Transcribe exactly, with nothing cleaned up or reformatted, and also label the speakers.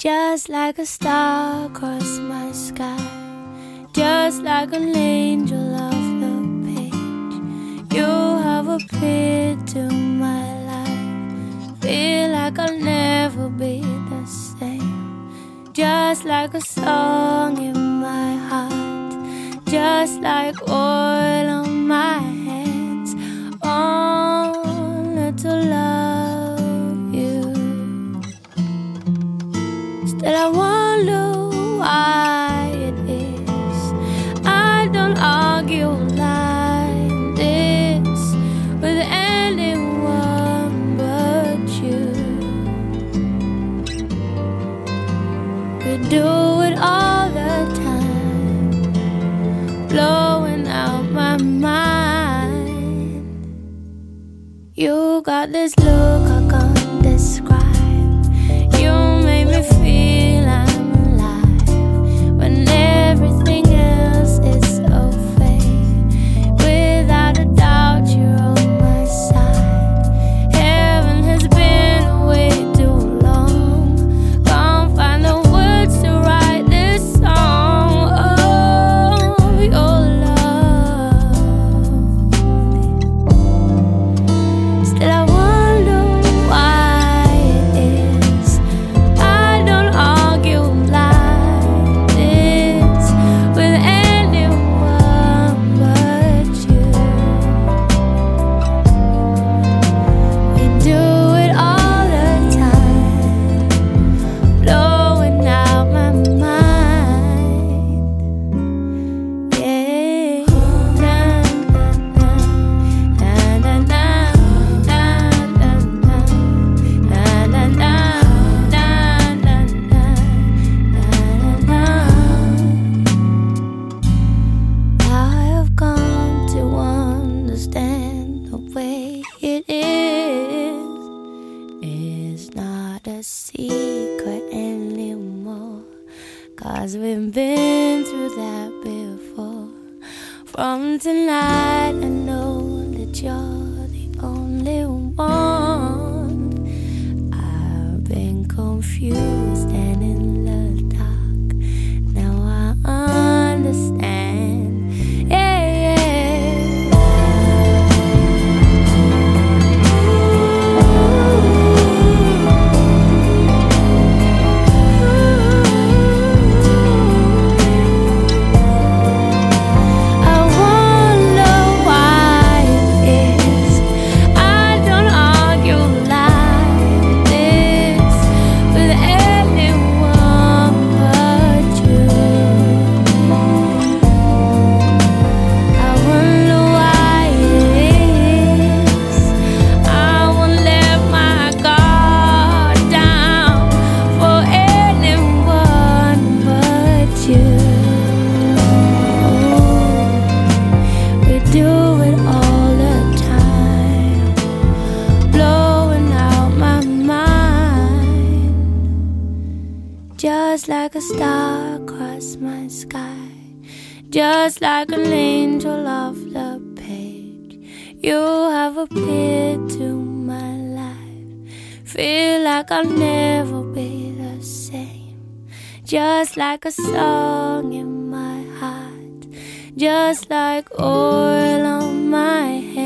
Speaker 1: just like a star across my sky, just like an angel off the page. You have appeared to my life, feel like I'll never be the same. Just like a song in my heart, just like oil on my hands, only to love you. Still I wonder why it is I don't argue like this with anyone but you. We do it all the time, blowing out my mind. You got this look I can't describe. You make me feel I'm alive when everything else is so fake. Without a doubt, you're on my side. Heaven has been way too long. Can't find the words to write this song of your love. Still I wonder why it is I don't argue like this with anyone but you. We do it all the time, blowing out my mind. Yeah. Na, na, na, na, na, na, na, na, na, na, na, na, na. I have come to understand the way it is. It's not a secret anymore, 'cause we've been through that before. From tonight I know that you're the only one. I've been confused and in the dark. Now I understand. Yeah, yeah. I wonder why it is I don't argue like this with anyone but you. I wonder why it is I won't let my guard down for anyone but you. We do it all the time, blowing out my mind. Just like a star across my sky, just like an angel off the page. You have appeared to my life, feel like I'll never be the same. Just like a song in my heart, just like oil on my head.